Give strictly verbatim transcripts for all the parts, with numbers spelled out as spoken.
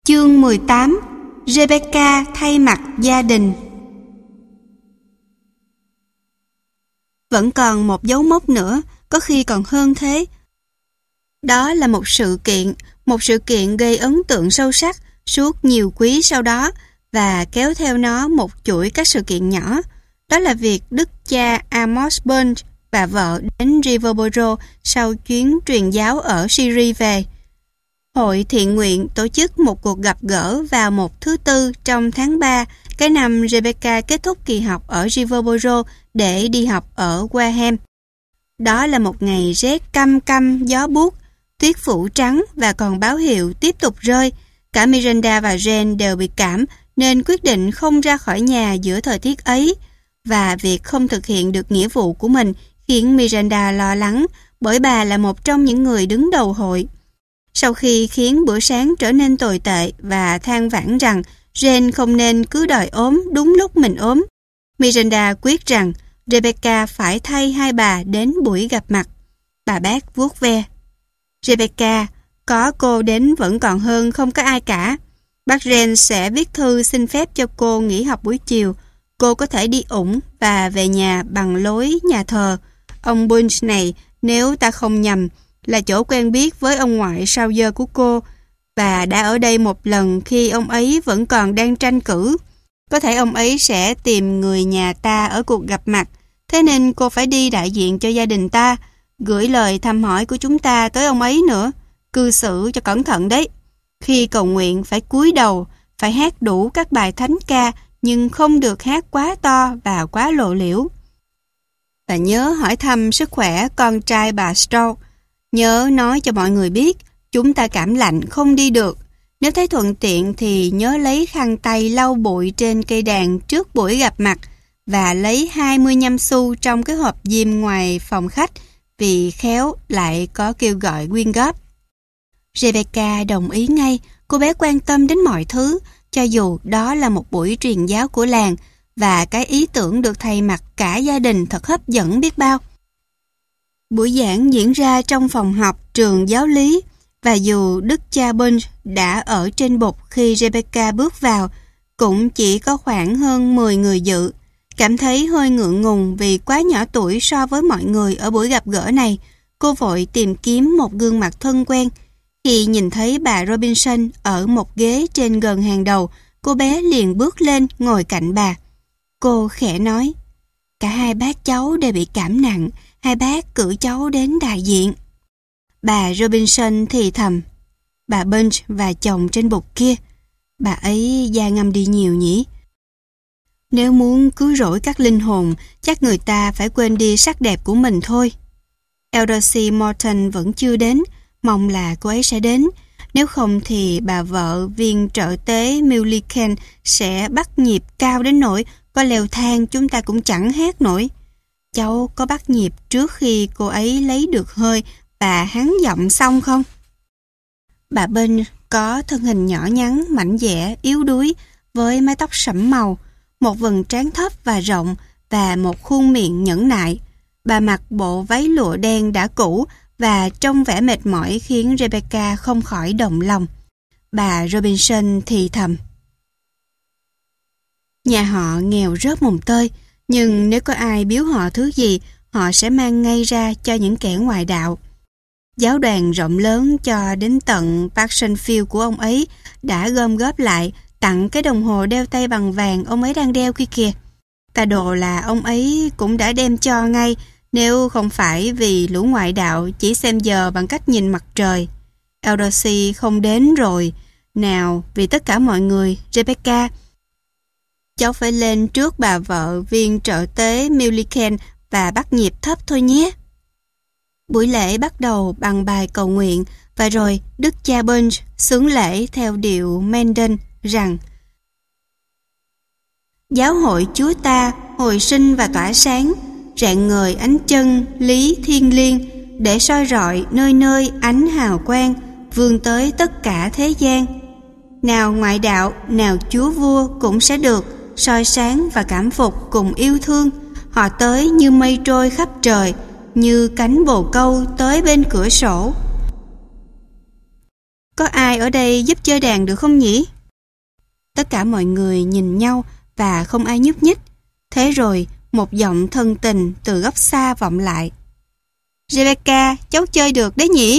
Chương mười tám. Rebecca thay mặt gia đình. Vẫn còn một dấu mốc nữa, có khi còn hơn thế. Đó là một sự kiện, một sự kiện gây ấn tượng sâu sắc suốt nhiều quý sau đó và kéo theo nó một chuỗi các sự kiện nhỏ. Đó là việc đức cha Amos Bunch và vợ đến Riverboro sau chuyến truyền giáo ở Syria về. Hội thiện nguyện tổ chức một cuộc gặp gỡ vào một thứ tư trong tháng ba, cái năm Rebecca kết thúc kỳ học ở Riverboro để đi học ở Wareham. Đó là một ngày rét căm căm gió buốt, tuyết phủ trắng và còn báo hiệu tiếp tục rơi. Cả Miranda và Jane đều bị cảm nên quyết định không ra khỏi nhà giữa thời tiết ấy, và việc không thực hiện được nghĩa vụ của mình khiến Miranda lo lắng, bởi bà là một trong những người đứng đầu hội. Sau khi khiến bữa sáng trở nên tồi tệ và than vãn rằng Jane không nên cứ đòi ốm đúng lúc mình ốm, Miranda quyết rằng Rebecca phải thay hai bà đến buổi gặp mặt. Bà bác vuốt ve. Rebecca, có cô đến vẫn còn hơn không có ai cả. Bác Jane sẽ viết thư xin phép cho cô nghỉ học buổi chiều. Cô có thể đi ủng và về nhà bằng lối nhà thờ. Ông Bunch này, nếu ta không nhầm, là chỗ quen biết với ông ngoại sao dơ của cô và đã ở đây một lần khi ông ấy vẫn còn đang tranh cử. Có thể ông ấy sẽ tìm người nhà ta ở cuộc gặp mặt, thế nên cô phải đi đại diện cho gia đình ta, gửi lời thăm hỏi của chúng ta tới ông ấy nữa. Cư xử cho cẩn thận đấy. Khi cầu nguyện phải cúi đầu, phải hát đủ các bài thánh ca, nhưng không được hát quá to và quá lộ liễu. Và nhớ hỏi thăm sức khỏe con trai bà Stroud. Nhớ nói cho mọi người biết chúng ta cảm lạnh không đi được. Nếu thấy thuận tiện thì nhớ lấy khăn tay lau bụi trên cây đàn trước buổi gặp mặt và lấy hai mươi lăm xu trong cái hộp diêm ngoài phòng khách, vì khéo lại có kêu gọi quyên góp. Rebecca đồng ý ngay. Cô bé quan tâm đến mọi thứ, cho dù đó là một buổi truyền giáo của làng, và cái ý tưởng được thay mặt cả gia đình thật hấp dẫn biết bao. Buổi giảng diễn ra trong phòng học trường giáo lý, và dù đức cha Bunch đã ở trên bục khi Rebecca bước vào, cũng chỉ có khoảng hơn mười người dự. Cảm thấy hơi ngượng ngùng vì quá nhỏ tuổi so với mọi người ở buổi gặp gỡ này, cô vội tìm kiếm một gương mặt thân quen. Khi nhìn thấy bà Robinson ở một ghế trên gần hàng đầu, cô bé liền bước lên ngồi cạnh bà. Cô khẽ nói, cả hai bác cháu đều bị cảm nặng, hai bác cử cháu đến đại diện. Bà Robinson thì thầm, bà Bunch và chồng trên bục kia, bà ấy da ngâm đi nhiều nhỉ? Nếu muốn cứu rỗi các linh hồn, chắc người ta phải quên đi sắc đẹp của mình thôi. Elderslie Morton vẫn chưa đến, mong là cô ấy sẽ đến. Nếu không thì bà vợ viên trợ tế Milliken sẽ bắt nhịp cao đến nỗi có leo thang chúng ta cũng chẳng hát nổi. Cháu có bắt nhịp trước khi cô ấy lấy được hơi và hắn giọng xong không? Bà Bunch có thân hình nhỏ nhắn, mảnh dẻ, yếu đuối, với mái tóc sẫm màu, một vầng trán thấp và rộng và một khuôn miệng nhẫn nại. Bà mặc bộ váy lụa đen đã cũ và trông vẻ mệt mỏi khiến Rebecca không khỏi động lòng. Bà Robinson thì thầm. Nhà họ nghèo rớt mồng tơi, nhưng nếu có ai biếu họ thứ gì, họ sẽ mang ngay ra cho những kẻ ngoại đạo. Giáo đoàn rộng lớn cho đến tận Parsonfield của ông ấy đã gom góp lại tặng cái đồng hồ đeo tay bằng vàng ông ấy đang đeo kia kìa. Tà đồ là ông ấy cũng đã đem cho ngay, nếu không phải vì lũ ngoại đạo chỉ xem giờ bằng cách nhìn mặt trời. Elderslie không đến rồi. Nào, vì tất cả mọi người, Rebecca, cháu phải lên trước bà vợ viên trợ tế Milliken và bắt nhịp thấp thôi nhé. Buổi lễ bắt đầu bằng bài cầu nguyện, và rồi đức cha Bunch xướng lễ theo điệu Mendon rằng: Giáo hội Chúa ta hồi sinh và tỏa sáng, rạng ngời ánh chân lý thiêng liêng, để soi rọi nơi nơi ánh hào quang, vươn tới tất cả thế gian. Nào ngoại đạo, nào chúa vua cũng sẽ được soi sáng và cảm phục cùng yêu thương. Họ tới như mây trôi khắp trời, như cánh bồ câu tới bên cửa sổ. có ai ở đây giúp chơi đàn được không nhỉ? Tất cả mọi người nhìn nhau và không ai nhúc nhích. Thế rồi, một giọng thân tình từ góc xa vọng lại. Rebecca, cháu chơi được đấy nhỉ?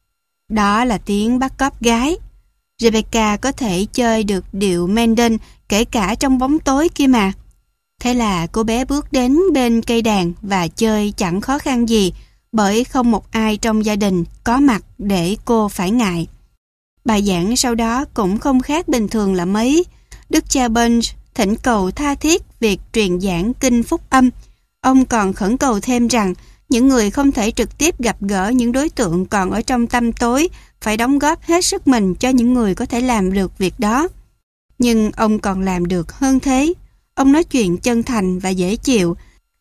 Đó là tiếng bắt cóc gái. Rebecca có thể chơi được điệu Mendel kể cả trong bóng tối kia mà. Thế là cô bé bước đến bên cây đàn và chơi chẳng khó khăn gì, bởi không một ai trong gia đình có mặt để cô phải ngại. Bài giảng sau đó cũng không khác bình thường là mấy. Đức cha Bunch thỉnh cầu tha thiết việc truyền giảng kinh phúc âm. Ông còn khẩn cầu thêm rằng những người không thể trực tiếp gặp gỡ những đối tượng còn ở trong tăm tối phải đóng góp hết sức mình cho những người có thể làm được việc đó. Nhưng ông còn làm được hơn thế. Ông nói chuyện chân thành và dễ chịu,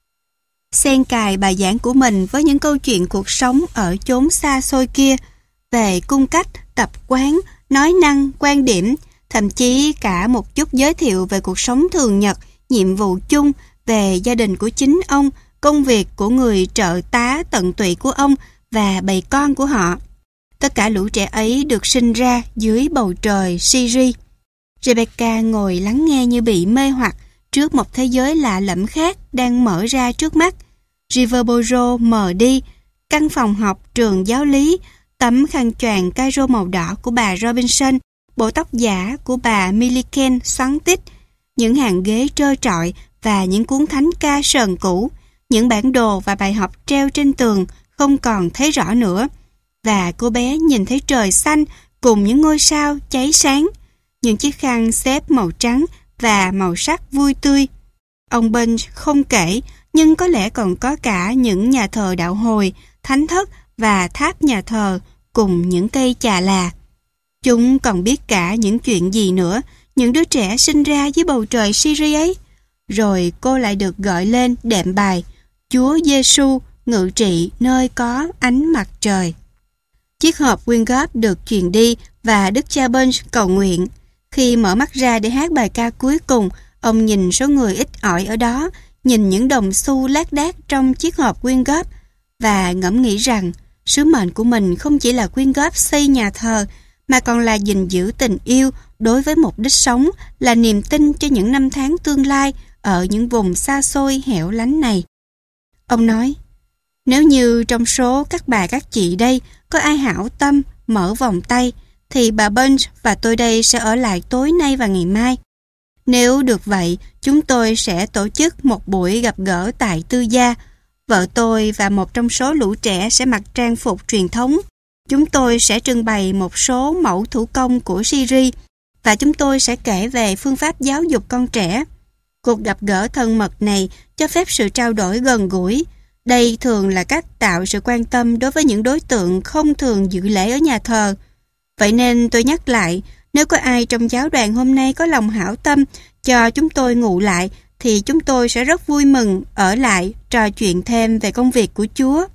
xen cài bài giảng của mình với những câu chuyện cuộc sống ở chốn xa xôi kia, về cung cách, tập quán, nói năng, quan điểm, thậm chí cả một chút giới thiệu về cuộc sống thường nhật, nhiệm vụ chung, về gia đình của chính ông, công việc của người trợ tá tận tụy của ông và bầy con của họ. Tất cả lũ trẻ ấy được sinh ra dưới bầu trời Syria. Rebecca ngồi lắng nghe như bị mê hoặc trước một thế giới lạ lẫm khác đang mở ra trước mắt. Riverboro mờ đi, căn phòng học trường giáo lý, tấm khăn choàng caro màu đỏ của bà Robinson, bộ tóc giả của bà Milliken xoắn tít, những hàng ghế trơ trọi và những cuốn thánh ca sờn cũ, những bản đồ và bài học treo trên tường không còn thấy rõ nữa. Và cô bé nhìn thấy trời xanh cùng những ngôi sao cháy sáng, những chiếc khăn xếp màu trắng và màu sắc vui tươi. Ông Bunch không kể, nhưng có lẽ còn có cả những nhà thờ đạo hồi, thánh thất và tháp nhà thờ cùng những cây chà là. Chúng còn biết cả những chuyện gì nữa, những đứa trẻ sinh ra dưới bầu trời Syria ấy. Rồi cô lại được gọi lên đệm bài Chúa Giêsu ngự trị nơi có ánh mặt trời. Chiếc hộp quyên góp được truyền đi và Đức cha Bunch cầu nguyện. Khi mở mắt ra để hát bài ca cuối cùng, ông nhìn số người ít ỏi ở đó, nhìn những đồng xu lác đác trong chiếc hộp quyên góp và ngẫm nghĩ rằng sứ mệnh của mình không chỉ là quyên góp xây nhà thờ mà còn là gìn giữ tình yêu đối với mục đích sống, là niềm tin cho những năm tháng tương lai ở những vùng xa xôi hẻo lánh này. Ông nói, nếu như trong số các bà các chị đây có ai hảo tâm mở vòng tay, thì bà Bunch và tôi đây sẽ ở lại tối nay và ngày mai. Nếu được vậy, chúng tôi sẽ tổ chức một buổi gặp gỡ tại tư gia. Vợ tôi và một trong số lũ trẻ sẽ mặc trang phục truyền thống. Chúng tôi sẽ trưng bày một số mẫu thủ công của Syria và chúng tôi sẽ kể về phương pháp giáo dục con trẻ. Cuộc gặp gỡ thân mật này cho phép sự trao đổi gần gũi. Đây thường là cách tạo sự quan tâm đối với những đối tượng không thường dự lễ ở nhà thờ. Vậy nên tôi nhắc lại, nếu có ai trong giáo đoàn hôm nay có lòng hảo tâm cho chúng tôi ngủ lại, thì chúng tôi sẽ rất vui mừng ở lại trò chuyện thêm về công việc của Chúa.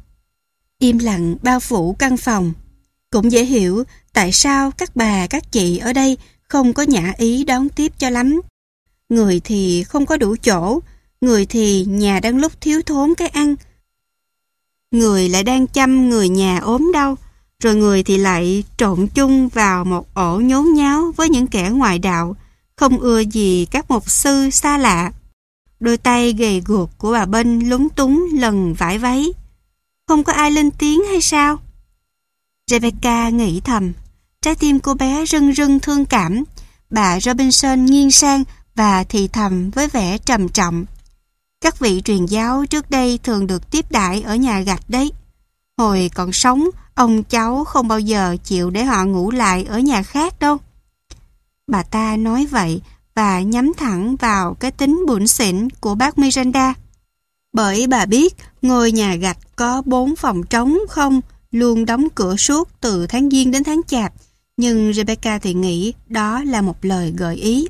Im lặng bao phủ căn phòng. Cũng dễ hiểu tại sao các bà các chị ở đây không có nhã ý đón tiếp cho lắm. Người thì không có đủ chỗ, người thì nhà đang lúc thiếu thốn cái ăn, người lại đang chăm người nhà ốm đau, rồi người thì lại trộn chung vào một ổ nhốn nháo với những kẻ ngoại đạo, không ưa gì các mục sư xa lạ. Đôi tay gầy guộc của bà Bân lúng túng lần vải váy. Không có ai lên tiếng hay sao? Rebecca nghĩ thầm. Trái tim cô bé rưng rưng thương cảm. Bà Robinson nghiêng sang và thì thầm với vẻ trầm trọng. Các vị truyền giáo trước đây thường được tiếp đãi ở nhà gạch đấy. Hồi còn sống, ông cháu không bao giờ chịu để họ ngủ lại ở nhà khác đâu. Bà ta nói vậy và nhắm thẳng vào cái tính bủn xỉn của bác Miranda. Bởi bà biết ngôi nhà gạch có bốn phòng trống không, luôn đóng cửa suốt từ tháng Giêng đến tháng Chạp, nhưng Rebecca thì nghĩ đó là một lời gợi ý.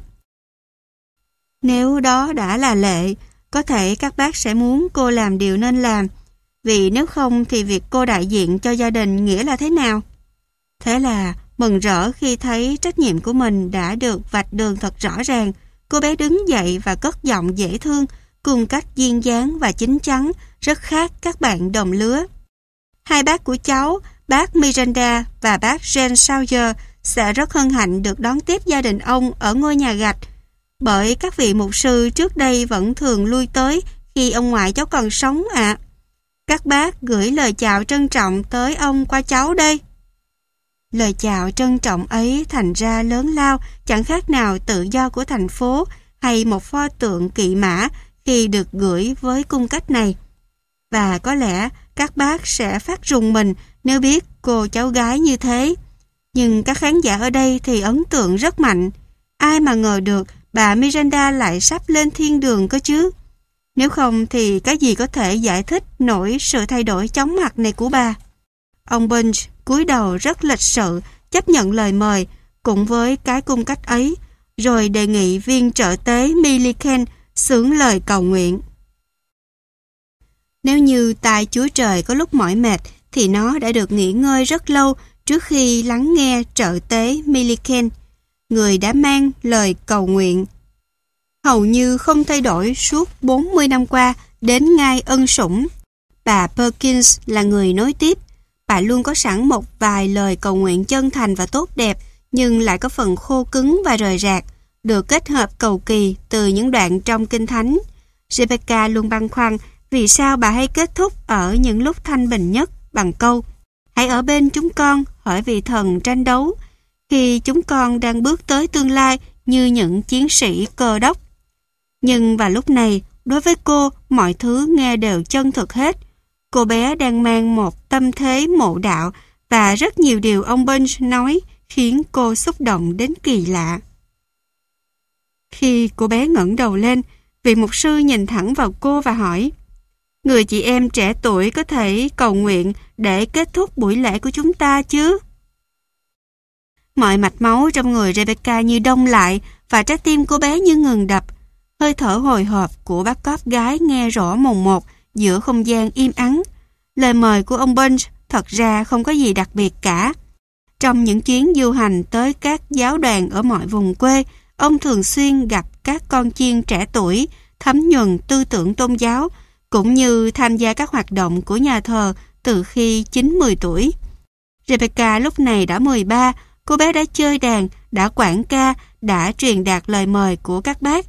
Nếu đó đã là lệ, có thể các bác sẽ muốn cô làm điều nên làm, vì nếu không thì việc cô đại diện cho gia đình nghĩa là thế nào? Thế là mừng rỡ khi thấy trách nhiệm của mình đã được vạch đường thật rõ ràng, cô bé đứng dậy và cất giọng dễ thương, cùng cách duyên dáng và chín chắn, rất khác các bạn đồng lứa. Hai bác của cháu, bác Miranda và bác Jane Sawyer, sẽ rất hân hạnh được đón tiếp gia đình ông ở ngôi nhà gạch, bởi các vị mục sư trước đây vẫn thường lui tới khi ông ngoại cháu còn sống ạ. À. Các bác gửi lời chào trân trọng tới ông qua cháu đây. Lời chào trân trọng ấy thành ra lớn lao, chẳng khác nào tự do của thành phố hay một pho tượng kỵ mã khi được gửi với cung cách này. Và có lẽ các bác sẽ phát rùng mình nếu biết cô cháu gái như thế. Nhưng các khán giả ở đây thì ấn tượng rất mạnh. Ai mà ngờ được bà Miranda lại sắp lên thiên đường cơ chứ. Nếu không thì cái gì có thể giải thích nổi sự thay đổi chóng mặt này của bà. Ông Bunch cúi đầu rất lịch sự chấp nhận lời mời cùng với cái cung cách ấy, rồi đề nghị viên trợ tế Milliken xướng lời cầu nguyện. Nếu như tai Chúa Trời có lúc mỏi mệt thì nó đã được nghỉ ngơi rất lâu trước khi lắng nghe trợ tế Milliken, người đã mang lời cầu nguyện hầu như không thay đổi suốt bốn mươi năm qua đến ngai ân sủng. Bà Perkins là người nối tiếp. Bà luôn có sẵn một vài lời cầu nguyện chân thành và tốt đẹp, nhưng lại có phần khô cứng và rời rạc, được kết hợp cầu kỳ từ những đoạn trong Kinh Thánh. Rebecca luôn băn khoăn vì sao bà hay kết thúc ở những lúc thanh bình nhất bằng câu: hãy ở bên chúng con, hỏi vị thần tranh đấu, khi chúng con đang bước tới tương lai như những chiến sĩ cơ đốc. Nhưng vào lúc này, đối với cô, mọi thứ nghe đều chân thực hết. Cô bé đang mang một tâm thế mộ đạo và rất nhiều điều ông Bunch nói khiến cô xúc động đến kỳ lạ. Khi cô bé ngẩng đầu lên, vị mục sư nhìn thẳng vào cô và hỏi: người chị em trẻ tuổi có thể cầu nguyện để kết thúc buổi lễ của chúng ta chứ? Mọi mạch máu trong người Rebecca như đông lại và trái tim cô bé như ngừng đập. Hơi thở hồi hộp của bác cóp gái nghe rõ mồn một giữa không gian im ắng. Lời mời của ông Bunch thật ra không có gì đặc biệt cả. Trong những chuyến du hành tới các giáo đoàn ở mọi vùng quê, ông thường xuyên gặp các con chiên trẻ tuổi, thấm nhuần tư tưởng tôn giáo, cũng như tham gia các hoạt động của nhà thờ từ khi chín mười tuổi. Rebecca lúc này đã mười ba, cô bé đã chơi đàn, đã quản ca, đã truyền đạt lời mời của các bác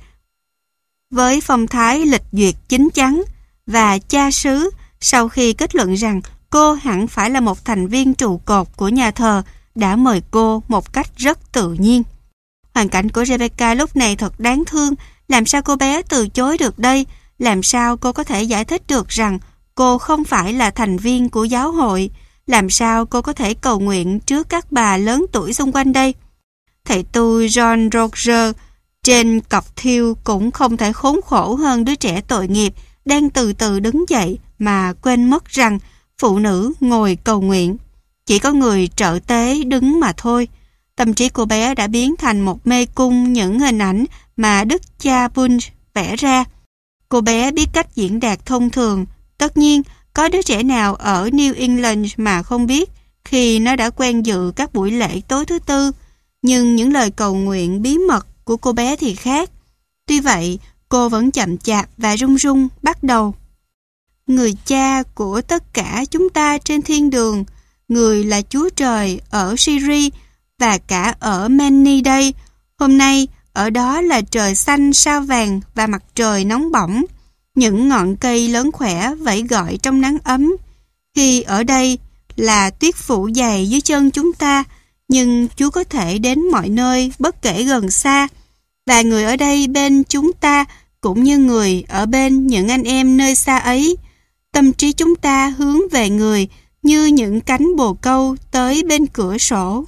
với phong thái lịch duyệt chín chắn, và cha xứ sau khi kết luận rằng cô hẳn phải là một thành viên trụ cột của nhà thờ đã mời cô một cách rất tự nhiên. Hoàn cảnh của Rebecca lúc này thật đáng thương. Làm sao cô bé từ chối được đây? Làm sao cô có thể giải thích được rằng cô không phải là thành viên của giáo hội? Làm sao cô có thể cầu nguyện trước các bà lớn tuổi xung quanh đây? Thầy tu John Roger trên cọc thiêu cũng không thể khốn khổ hơn đứa trẻ tội nghiệp đang từ từ đứng dậy mà quên mất rằng phụ nữ ngồi cầu nguyện. Chỉ có người trợ tế đứng mà thôi. Tâm trí cô bé đã biến thành một mê cung những hình ảnh mà đức cha Bunch vẽ ra. Cô bé biết cách diễn đạt thông thường. Tất nhiên, có đứa trẻ nào ở New England mà không biết khi nó đã quen dự các buổi lễ tối thứ tư. Nhưng những lời cầu nguyện bí mật của cô bé thì khác. Tuy vậy, cô vẫn chậm chạp và run run bắt đầu. Người cha của tất cả chúng ta trên thiên đường, người là Chúa Trời ở Syria và cả ở Manny đây. Hôm nay, ở đó là trời xanh sao vàng và mặt trời nóng bỏng. Những ngọn cây lớn khỏe vẫy gọi trong nắng ấm. Khi ở đây là tuyết phủ dày dưới chân chúng ta, nhưng Chúa có thể đến mọi nơi bất kể gần xa. Và người ở đây bên chúng ta cũng như người ở bên những anh em nơi xa ấy. Tâm trí chúng ta hướng về người như những cánh bồ câu tới bên cửa sổ.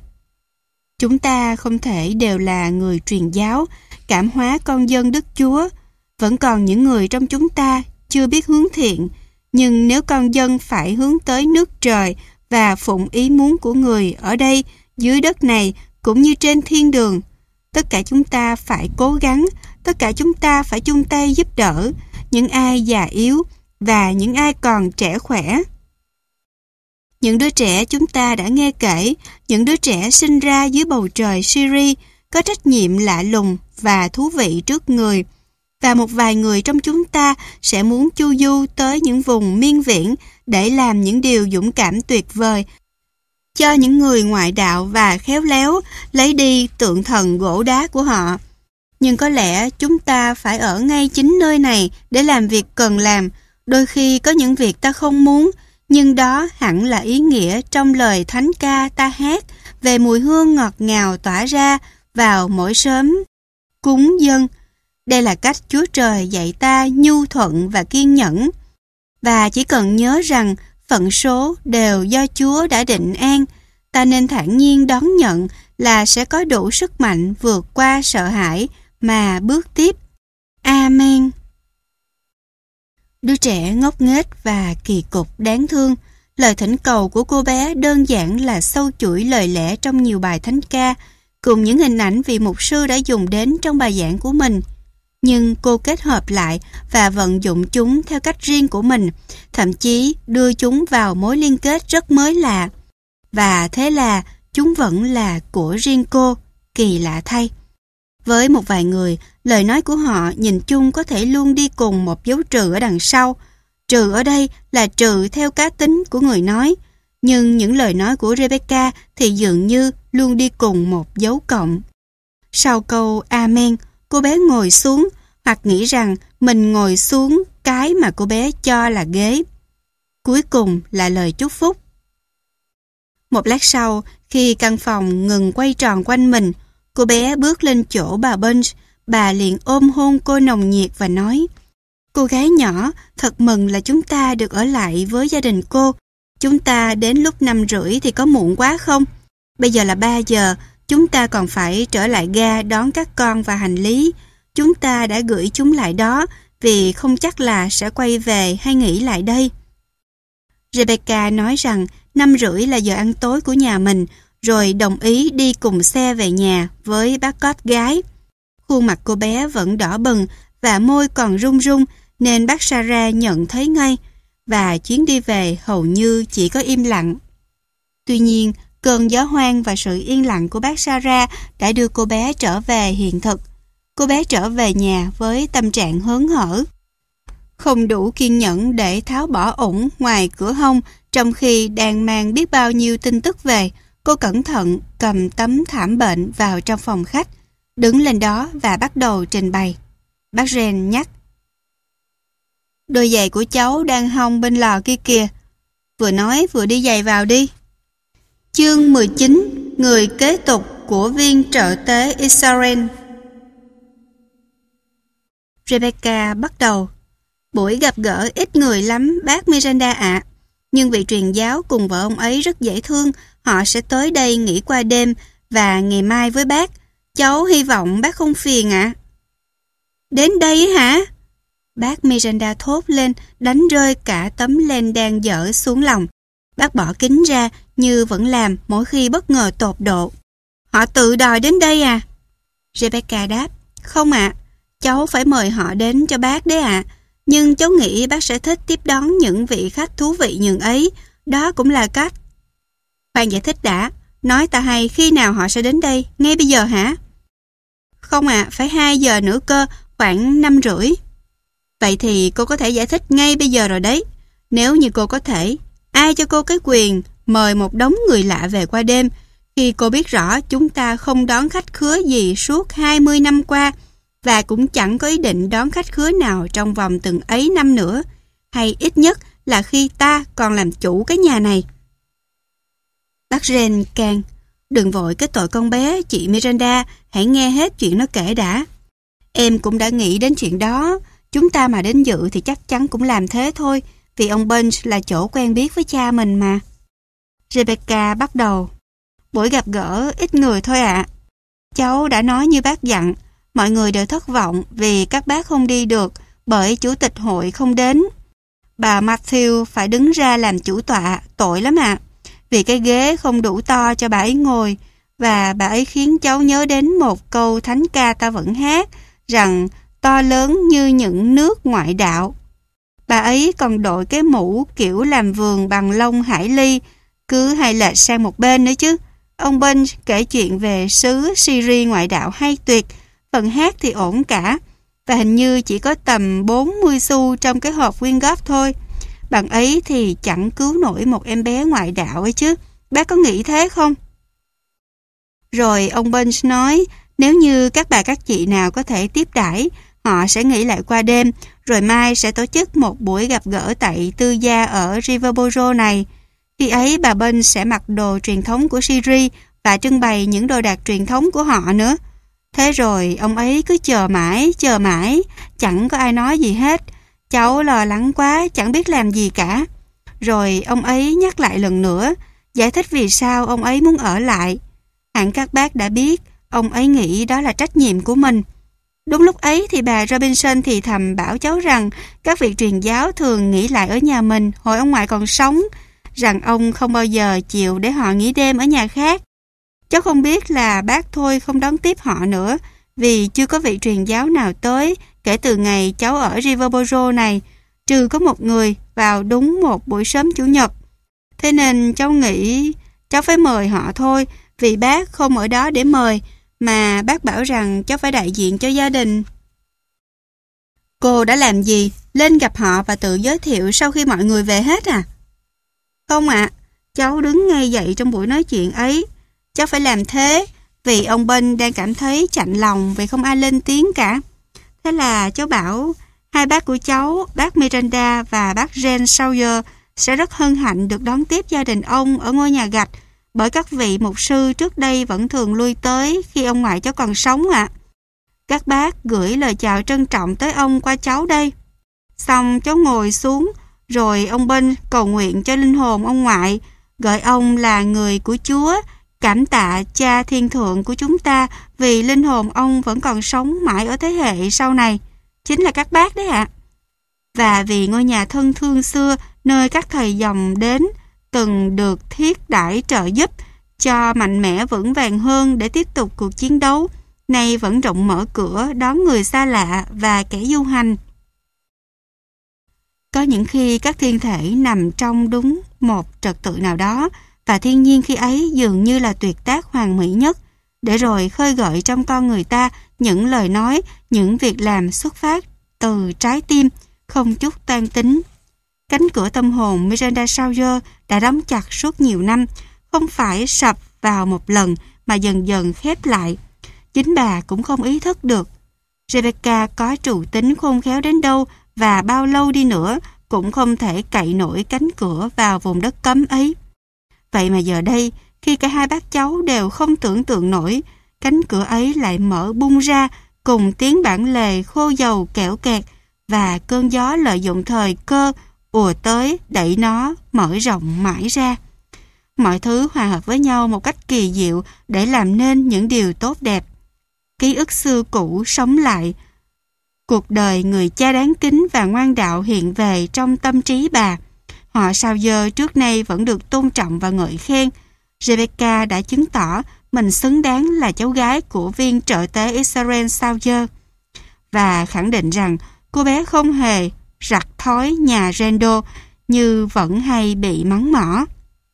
Chúng ta không thể đều là người truyền giáo, cảm hóa con dân Đức Chúa. Vẫn còn những người trong chúng ta chưa biết hướng thiện. Nhưng nếu con dân phải hướng tới nước trời và phụng ý muốn của người ở đây, dưới đất này, cũng như trên thiên đường, tất cả chúng ta phải cố gắng, tất cả chúng ta phải chung tay giúp đỡ những ai già yếu và những ai còn trẻ khỏe. Những đứa trẻ chúng ta đã nghe kể, những đứa trẻ sinh ra dưới bầu trời Syria có trách nhiệm lạ lùng và thú vị trước người. Và một vài người trong chúng ta sẽ muốn chu du tới những vùng miên viễn để làm những điều dũng cảm tuyệt vời cho những người ngoại đạo và khéo léo lấy đi tượng thần gỗ đá của họ. Nhưng có lẽ chúng ta phải ở ngay chính nơi này để làm việc cần làm. Đôi khi có những việc ta không muốn, nhưng đó hẳn là ý nghĩa trong lời thánh ca ta hát về mùi hương ngọt ngào tỏa ra vào mỗi sớm cúng dâng. Đây là cách Chúa Trời dạy ta nhu thuận và kiên nhẫn. Và chỉ cần nhớ rằng phận số đều do Chúa đã định an, ta nên thản nhiên đón nhận là sẽ có đủ sức mạnh vượt qua sợ hãi mà bước tiếp. Amen. Đứa trẻ ngốc nghếch và kỳ cục đáng thương. Lời thỉnh cầu của cô bé đơn giản là sâu chuỗi lời lẽ trong nhiều bài thánh ca, cùng những hình ảnh vị mục sư đã dùng đến trong bài giảng của mình. Nhưng cô kết hợp lại và vận dụng chúng theo cách riêng của mình, thậm chí đưa chúng vào mối liên kết rất mới lạ. Và thế là chúng vẫn là của riêng cô, kỳ lạ thay. Với một vài người, lời nói của họ nhìn chung có thể luôn đi cùng một dấu trừ ở đằng sau. Trừ ở đây là trừ theo cá tính của người nói, nhưng những lời nói của Rebecca thì dường như luôn đi cùng một dấu cộng. Sau câu Amen, cô bé ngồi xuống hoặc nghĩ rằng mình ngồi xuống cái mà cô bé cho là ghế. Cuối cùng là lời chúc phúc. Một lát sau, khi căn phòng ngừng quay tròn quanh mình, cô bé bước lên chỗ bà Bunch. Bà liền ôm hôn cô nồng nhiệt và nói: "Cô gái nhỏ, thật mừng là chúng ta được ở lại với gia đình cô. Chúng ta đến lúc năm rưỡi thì có muộn quá không? Bây giờ là ba giờ, chúng ta còn phải trở lại ga đón các con và hành lý. Chúng ta đã gửi chúng lại đó vì không chắc là sẽ quay về hay nghỉ lại đây." Rebecca nói rằng năm rưỡi là giờ ăn tối của nhà mình, rồi đồng ý đi cùng xe về nhà với bác cóp gái. Khuôn mặt cô bé vẫn đỏ bừng và môi còn run run nên bác Sarah nhận thấy ngay, và chuyến đi về hầu như chỉ có im lặng. Tuy nhiên, cơn gió hoang và sự yên lặng của bác Sarah đã đưa cô bé trở về hiện thực. Cô bé trở về nhà với tâm trạng hớn hở. Không đủ kiên nhẫn để tháo bỏ ủng ngoài cửa hông trong khi đang mang biết bao nhiêu tin tức về, cô cẩn thận cầm tấm thảm bệnh vào trong phòng khách, đứng lên đó và bắt đầu trình bày. Bác Ren nhắc: "Đôi giày của cháu đang hong bên lò kia kìa." Vừa nói vừa đi giày vào đi. Chương mười chín. Người kế tục của viên trợ tế Israel. Rebecca bắt đầu: "Buổi gặp gỡ ít người lắm bác Miranda ạ. À. Nhưng vị truyền giáo cùng vợ ông ấy rất dễ thương. Họ sẽ tới đây nghỉ qua đêm và ngày mai với bác. Cháu hy vọng bác không phiền ạ." À. "Đến đây hả?" Bác Miranda thốt lên, đánh rơi cả tấm len đang dở xuống lòng. Bác bỏ kính ra như vẫn làm mỗi khi bất ngờ tột độ. "Họ tự đòi đến đây à?" Rebecca đáp: "Không ạ, à, cháu phải mời họ đến cho bác đấy ạ. À. Nhưng cháu nghĩ bác sẽ thích tiếp đón những vị khách thú vị nhường ấy. Đó cũng là cách." "Khoan giải thích đã, nói ta hay khi nào họ sẽ đến đây, ngay bây giờ hả?" "Không ạ, à, phải hai giờ nữa cơ, khoảng năm rưỡi." "Vậy thì cô có thể giải thích ngay bây giờ rồi đấy. Nếu như cô có thể, ai cho cô cái quyền mời một đống người lạ về qua đêm khi cô biết rõ chúng ta không đón khách khứa gì suốt hai mươi năm qua và cũng chẳng có ý định đón khách khứa nào trong vòng từng ấy năm nữa, hay ít nhất là khi ta còn làm chủ cái nhà này?" Bác Ren can: "Đừng vội kết tội con bé, chị Miranda, hãy nghe hết chuyện nó kể đã." "Em cũng đã nghĩ đến chuyện đó. Chúng ta mà đến dự thì chắc chắn cũng làm thế thôi, vì ông Bunch là chỗ quen biết với cha mình mà." Rebecca bắt đầu: "Buổi gặp gỡ ít người thôi ạ. À. Cháu đã nói như bác dặn, mọi người đều thất vọng vì các bác không đi được bởi chủ tịch hội không đến. Bà Matthew phải đứng ra làm chủ tọa, tội lắm ạ. À. Vì cái ghế không đủ to cho bà ấy ngồi, và bà ấy khiến cháu nhớ đến một câu thánh ca ta vẫn hát rằng to lớn như những nước ngoại đạo. Bà ấy còn đội cái mũ kiểu làm vườn bằng lông hải ly, cứ hay lệch sang một bên nữa chứ. Ông Bunch kể chuyện về xứ Syria ngoại đạo hay tuyệt, phần hát thì ổn cả, và hình như chỉ có tầm bốn mươi xu trong cái hộp quyên góp thôi. Bạn ấy thì chẳng cứu nổi một em bé ngoại đạo ấy chứ, Bác có nghĩ thế không? Rồi ông Bunch nói, nếu như các bà các chị nào có thể tiếp đãi, họ sẽ nghỉ lại qua đêm, rồi mai sẽ tổ chức một buổi gặp gỡ tại tư gia ở Riverboro này. Khi ấy bà Bunch sẽ mặc đồ truyền thống của Syria và trưng bày những đồ đạc truyền thống của họ nữa. Thế rồi ông ấy cứ chờ mãi, chờ mãi, chẳng có ai nói gì hết. Cháu lo lắng quá, chẳng biết làm gì cả. Rồi ông ấy nhắc lại lần nữa, giải thích vì sao ông ấy muốn ở lại. Hẳn các bác đã biết, ông ấy nghĩ đó là trách nhiệm của mình. Đúng lúc ấy thì bà Robinson thì thầm bảo cháu rằng các vị truyền giáo thường nghỉ lại ở nhà mình hồi ông ngoại còn sống, rằng ông không bao giờ chịu để họ nghỉ đêm ở nhà khác. Cháu không biết là bác thôi không đón tiếp họ nữa, vì chưa có vị truyền giáo nào tới kể từ ngày cháu ở Riverboro này, trừ có một người vào đúng một buổi sớm Chủ nhật. Thế nên cháu nghĩ cháu phải mời họ thôi, vì bác không ở đó để mời, mà bác bảo rằng cháu phải đại diện cho gia đình. Cô đã làm gì? Lên gặp họ và tự giới thiệu sau khi mọi người về hết à? Không ạ, à, cháu đứng ngay dậy trong buổi nói chuyện ấy. Cháu phải làm thế vì ông Ben đang cảm thấy chạnh lòng vì không ai lên tiếng cả. Thế là cháu bảo hai bác của cháu, bác Miranda và bác Jane Sawyer sẽ rất hân hạnh được đón tiếp gia đình ông ở ngôi nhà gạch, bởi các vị mục sư trước đây vẫn thường lui tới khi ông ngoại cháu còn sống ạ. À. Các bác gửi lời chào trân trọng tới ông qua cháu đây. Xong cháu ngồi xuống, rồi ông Ben cầu nguyện cho linh hồn ông ngoại, gọi ông là người của Chúa, cảm tạ Cha Thiên Thượng của chúng ta vì linh hồn ông vẫn còn sống mãi ở thế hệ sau này. Chính là các bác đấy ạ. À. Và vì ngôi nhà thân thương xưa nơi các thầy dòng đến từng được thiết đãi trợ giúp cho mạnh mẽ vững vàng hơn để tiếp tục cuộc chiến đấu, nay vẫn rộng mở cửa đón người xa lạ và kẻ du hành. Có những khi các thiên thể nằm trong đúng một trật tự nào đó, và thiên nhiên khi ấy dường như là tuyệt tác hoàn mỹ nhất, để rồi khơi gợi trong con người ta những lời nói, những việc làm xuất phát từ trái tim, không chút toan tính. Cánh cửa tâm hồn Miranda Sawyer đã đóng chặt suốt nhiều năm, không phải sập vào một lần mà dần dần khép lại. Chính bà cũng không ý thức được. Rebecca có trù tính khôn khéo đến đâu và bao lâu đi nữa cũng không thể cậy nổi cánh cửa vào vùng đất cấm ấy. Vậy mà giờ đây, khi cả hai bác cháu đều không tưởng tượng nổi, cánh cửa ấy lại mở bung ra cùng tiếng bản lề khô dầu kẽo kẹt, và cơn gió lợi dụng thời cơ ùa tới đẩy nó mở rộng mãi ra. Mọi thứ hòa hợp với nhau một cách kỳ diệu để làm nên những điều tốt đẹp. Ký ức xưa cũ sống lại. Cuộc đời người cha đáng kính và ngoan đạo hiện về trong tâm trí bà. Họ Sawyer trước nay vẫn được tôn trọng và ngợi khen. Rebecca đã chứng tỏ mình xứng đáng là cháu gái của viên trợ tế Israel Sawyer, và khẳng định rằng cô bé không hề rặt thói nhà Randall như vẫn hay bị mắng mỏ.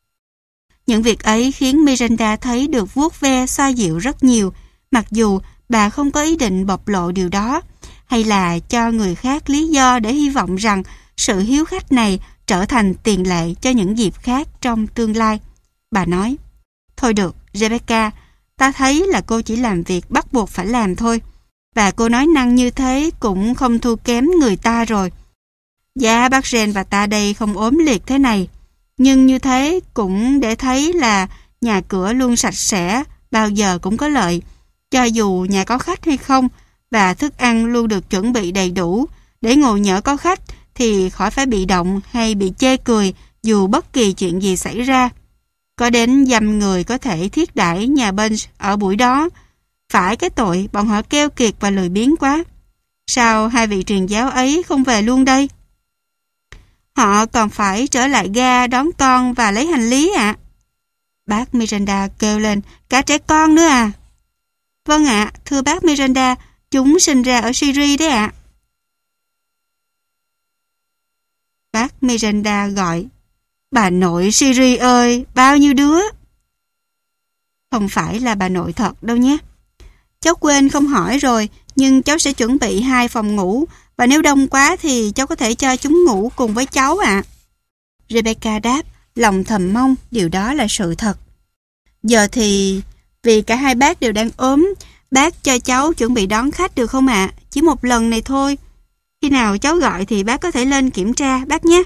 Những việc ấy khiến Miranda thấy được vuốt ve xoa dịu rất nhiều, mặc dù bà không có ý định bộc lộ điều đó, hay là cho người khác lý do để hy vọng rằng sự hiếu khách này trở thành tiền lệ cho những dịp khác trong tương lai. Bà nói, thôi được, Rebecca, ta thấy là cô chỉ làm việc bắt buộc phải làm thôi, và cô nói năng như thế cũng không thua kém người ta rồi. Dạ, bác Ren và ta đây không ốm liệt thế này, nhưng như thế cũng để thấy là nhà cửa luôn sạch sẽ, bao giờ cũng có lợi, cho dù nhà có khách hay không, và thức ăn luôn được chuẩn bị đầy đủ, để ngồi nhỡ có khách thì khỏi phải bị động hay bị chê cười dù bất kỳ chuyện gì xảy ra. Có đến dăm người có thể thiết đãi nhà Bunch ở buổi đó. Phải cái tội bọn họ keo kiệt và lười biếng quá. Sao hai vị truyền giáo ấy không về luôn đây? Họ còn phải trở lại ga đón con và lấy hành lý ạ. À? Bác Miranda kêu lên, cả trẻ con nữa à? Vâng ạ, à, thưa bác Miranda, chúng sinh ra ở Syria đấy ạ. À. Bác Miranda gọi, bà nội Syria ơi, bao nhiêu đứa? Không phải là bà nội thật đâu nhé. Cháu quên không hỏi rồi, nhưng cháu sẽ chuẩn bị hai phòng ngủ, và nếu đông quá thì cháu có thể cho chúng ngủ cùng với cháu ạ. À. Rebecca đáp, lòng thầm mong điều đó là sự thật. Giờ thì vì cả hai bác đều đang ốm, bác cho cháu chuẩn bị đón khách được không ạ? À? Chỉ một lần này thôi. Khi nào cháu gọi thì bác có thể lên kiểm tra bác nhé.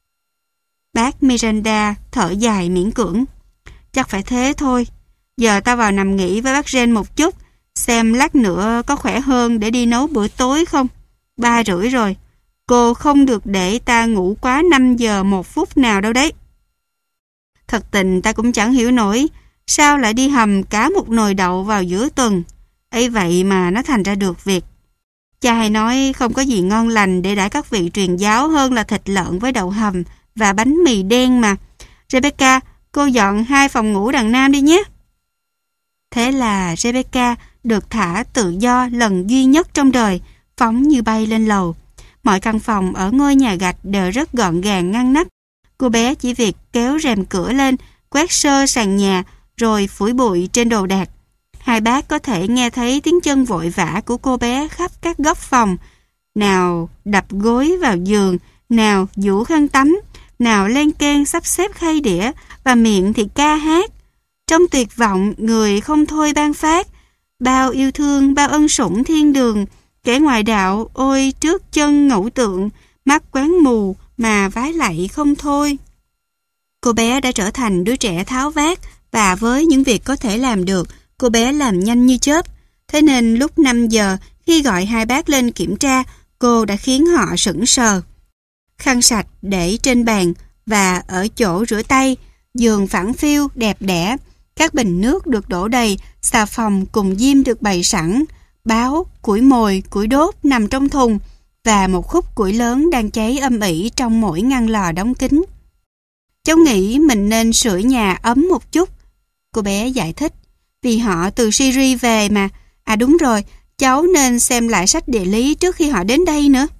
Bác Miranda thở dài miễn cưỡng. Chắc phải thế thôi. Giờ ta vào nằm nghỉ với bác Jane một chút, xem lát nữa có khỏe hơn để đi nấu bữa tối không. Ba rưỡi rồi. Cô không được để ta ngủ quá năm giờ một phút nào đâu đấy. Thật tình ta cũng chẳng hiểu nổi sao lại đi hầm cá một nồi đậu vào giữa tuần. Ấy vậy mà nó thành ra được việc. Cha hay nói không có gì ngon lành để đãi các vị truyền giáo hơn là thịt lợn với đậu hầm và bánh mì đen mà. Rebecca, cô dọn hai phòng ngủ đằng nam đi nhé. Thế là Rebecca được thả tự do lần duy nhất trong đời, phóng như bay lên lầu. Mọi căn phòng ở ngôi nhà gạch đều rất gọn gàng ngăn nắp. Cô bé chỉ việc kéo rèm cửa lên, quét sơ sàn nhà, rồi phủi bụi trên đồ đạc. Hai bác có thể nghe thấy tiếng chân vội vã của cô bé khắp các góc phòng. Nào đập gối vào giường, nào giũ khăn tắm, nào len keng sắp xếp khay đĩa, và miệng thì ca hát. Trong tuyệt vọng, người không thôi ban phát. Bao yêu thương, bao ân sủng thiên đường, kẻ ngoại đạo ôi trước chân ngẫu tượng, mắt quán mù mà vái lạy không thôi. Cô bé đã trở thành đứa trẻ tháo vát, và với những việc có thể làm được, cô bé làm nhanh như chớp. Thế nên lúc năm giờ, khi gọi hai bác lên kiểm tra, cô đã khiến họ sững sờ. Khăn sạch để trên bàn và ở chỗ rửa tay, giường phẳng phiu đẹp đẽ, các bình nước được đổ đầy, xà phòng cùng diêm được bày sẵn, báo, củi mồi, củi đốt nằm trong thùng, và một khúc củi lớn đang cháy âm ỉ trong mỗi ngăn lò đóng kín. Cháu nghĩ mình nên sưởi nhà ấm một chút, cô bé giải thích, vì họ từ Syria về mà. À đúng rồi, cháu nên xem lại sách địa lý trước khi họ đến đây nữa.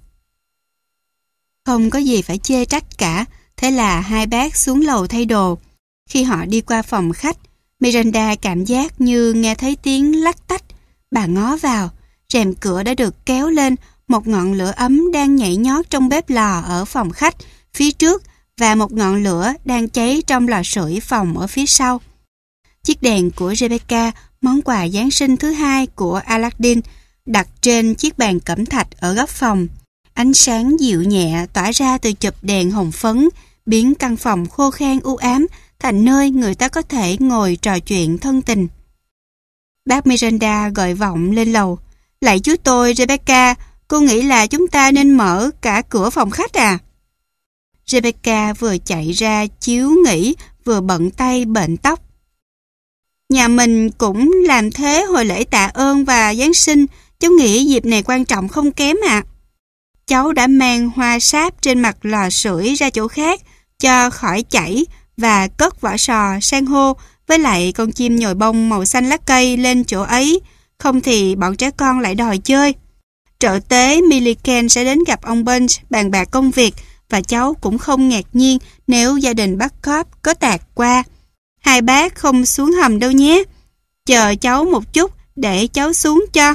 Không có gì phải chê trách cả, thế là hai bác xuống lầu thay đồ. Khi họ đi qua phòng khách, Miranda cảm giác như nghe thấy tiếng lách tách. Bà ngó vào, rèm cửa đã được kéo lên, một ngọn lửa ấm đang nhảy nhót trong bếp lò ở phòng khách phía trước và một ngọn lửa đang cháy trong lò sưởi phòng ở phía sau. Chiếc đèn của Rebecca, món quà Giáng sinh thứ hai của Aladdin, đặt trên chiếc bàn cẩm thạch ở góc phòng. Ánh sáng dịu nhẹ tỏa ra từ chùm đèn hồng phấn, biến căn phòng khô khan u ám thành nơi người ta có thể ngồi trò chuyện thân tình. Bác Miranda gọi vọng lên lầu. Lạy chú tôi, Rebecca, cô nghĩ là chúng ta nên mở cả cửa phòng khách à? Rebecca vừa chạy ra chiếu nghỉ, vừa bận tay bệnh tóc. Nhà mình cũng làm thế hồi lễ tạ ơn và Giáng sinh, cháu nghĩ dịp này quan trọng không kém ạ. À. Cháu đã mang hoa sáp trên mặt lò sưởi ra chỗ khác cho khỏi chảy và cất vỏ sò, san hô với lại con chim nhồi bông màu xanh lá cây lên chỗ ấy, không thì bọn trẻ con lại đòi chơi. Trợ tế Milliken sẽ đến gặp ông Bunch bàn bạc công việc, và cháu cũng không ngạc nhiên nếu gia đình bác Cobb có tạt qua. Hai bác không xuống hầm đâu nhé. Chờ cháu một chút để cháu xuống cho.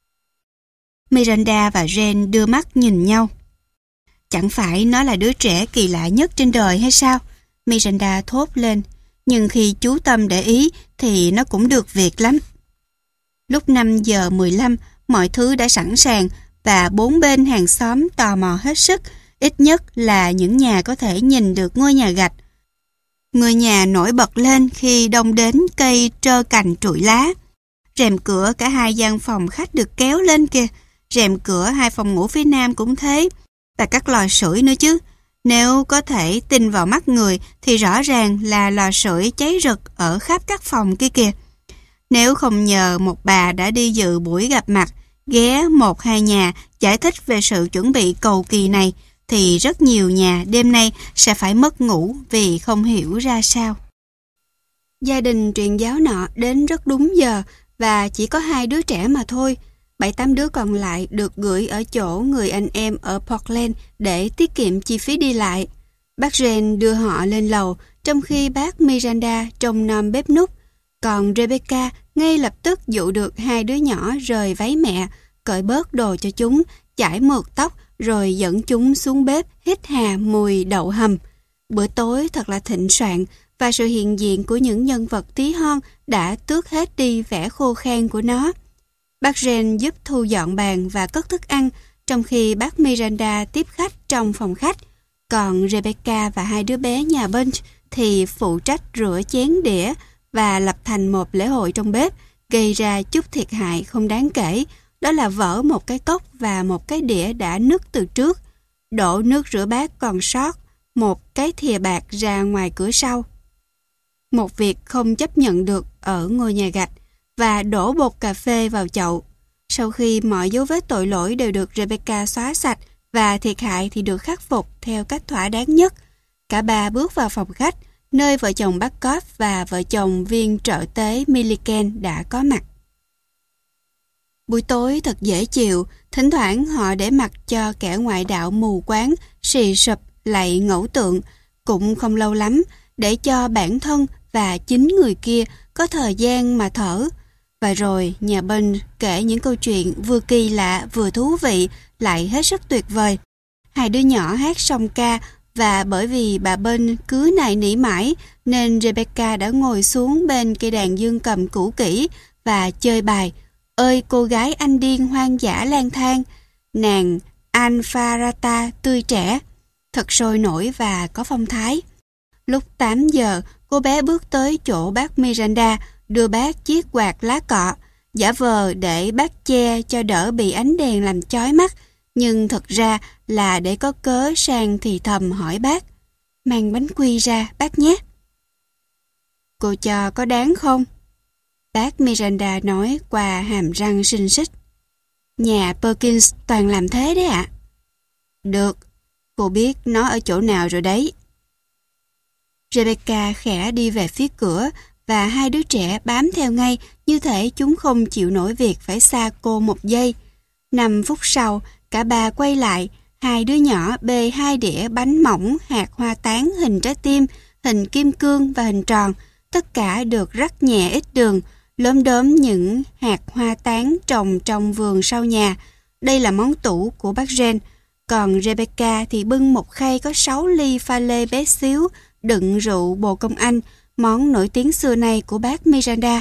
Miranda và Jane đưa mắt nhìn nhau. Chẳng phải nó là đứa trẻ kỳ lạ nhất trên đời hay sao? Miranda thốt lên. Nhưng khi chú tâm để ý thì nó cũng được việc lắm. Lúc năm giờ mười lăm, mọi thứ đã sẵn sàng và bốn bên hàng xóm tò mò hết sức, ít nhất là những nhà có thể nhìn được ngôi nhà gạch. Ngôi nhà nổi bật lên khi đông đến cây trơ cành trụi lá. Rèm cửa cả hai gian phòng khách được kéo lên kìa. Rèm cửa hai phòng ngủ phía nam cũng thế. Và các lò sưởi nữa chứ. Nếu có thể tin vào mắt người thì rõ ràng là lò sưởi cháy rực ở khắp các phòng kia kìa. Nếu không nhờ một bà đã đi dự buổi gặp mặt, ghé một hai nhà giải thích về sự chuẩn bị cầu kỳ này, thì rất nhiều nhà đêm nay sẽ phải mất ngủ vì không hiểu ra sao. Gia đình truyền giáo nọ đến rất đúng giờ và chỉ có hai đứa trẻ mà thôi. Bảy tám đứa còn lại được gửi ở chỗ người anh em ở Portland để tiết kiệm chi phí đi lại. Bác Jane đưa họ lên lầu, trong khi bác Miranda trông nom bếp núc. Còn Rebecca ngay lập tức dụ được hai đứa nhỏ rời váy mẹ, cởi bớt đồ cho chúng, chải mượt tóc, rồi dẫn chúng xuống bếp hít hà mùi đậu hầm. Bữa tối thật là thịnh soạn và sự hiện diện của những nhân vật tí hon đã tước hết đi vẻ khô khan của nó. Bác Jen giúp thu dọn bàn và cất thức ăn, trong khi bác Miranda tiếp khách trong phòng khách. Còn Rebecca và hai đứa bé nhà Bunch thì phụ trách rửa chén đĩa và lập thành một lễ hội trong bếp, gây ra chút thiệt hại không đáng kể. Đó là vỡ một cái cốc và một cái đĩa đã nứt từ trước. Đổ nước rửa bát còn sót một cái thìa bạc ra ngoài cửa sau. Một việc không chấp nhận được ở ngôi nhà gạch, và đổ bột cà phê vào chậu. Sau khi mọi dấu vết tội lỗi đều được Rebecca xóa sạch và thiệt hại thì được khắc phục theo cách thỏa đáng nhất, cả ba bước vào phòng khách, nơi vợ chồng Barkov và vợ chồng viên trợ tế Milliken đã có mặt. Buổi tối thật dễ chịu, thỉnh thoảng họ để mặc cho kẻ ngoại đạo mù quáng, xì sụp, lạy ngẫu tượng, cũng không lâu lắm, để cho bản thân và chính người kia có thời gian mà thở. Và rồi nhà Bunch kể những câu chuyện vừa kỳ lạ vừa thú vị, lại hết sức tuyệt vời. Hai đứa nhỏ hát song ca, và bởi vì bà Bunch cứ nài nỉ mãi nên Rebecca đã ngồi xuống bên cây đàn dương cầm cũ kỹ và chơi bài Ơi cô gái anh điên hoang dã lang thang, nàng Alpharata tươi trẻ, thật sôi nổi và có phong thái. Lúc tám giờ, cô bé bước tới chỗ bác Miranda, đưa bác chiếc quạt lá cọ, giả vờ để bác che cho đỡ bị ánh đèn làm chói mắt, nhưng thật ra là để có cớ sang thì thầm hỏi bác: "Mang bánh quy ra bác nhé." "Cô cho có đáng không?" Bác Miranda nói qua hàm răng xinh xích. "Nhà Perkins toàn làm thế đấy ạ." "Được, cô biết nó ở chỗ nào rồi đấy." Rebecca khẽ đi về phía cửa, và hai đứa trẻ bám theo ngay, như thể chúng không chịu nổi việc phải xa cô một giây. Năm phút sau, cả ba quay lại, hai đứa nhỏ bê hai đĩa bánh mỏng hạt hoa tán hình trái tim, hình kim cương và hình tròn, tất cả được rắc nhẹ ít đường, lốm đốm những hạt hoa tán trồng trong vườn sau nhà. Đây là món tủ của bác Jen. Còn Rebecca thì bưng một khay có sáu ly pha lê bé xíu, đựng rượu bồ công Anh, món nổi tiếng xưa nay của bác Miranda.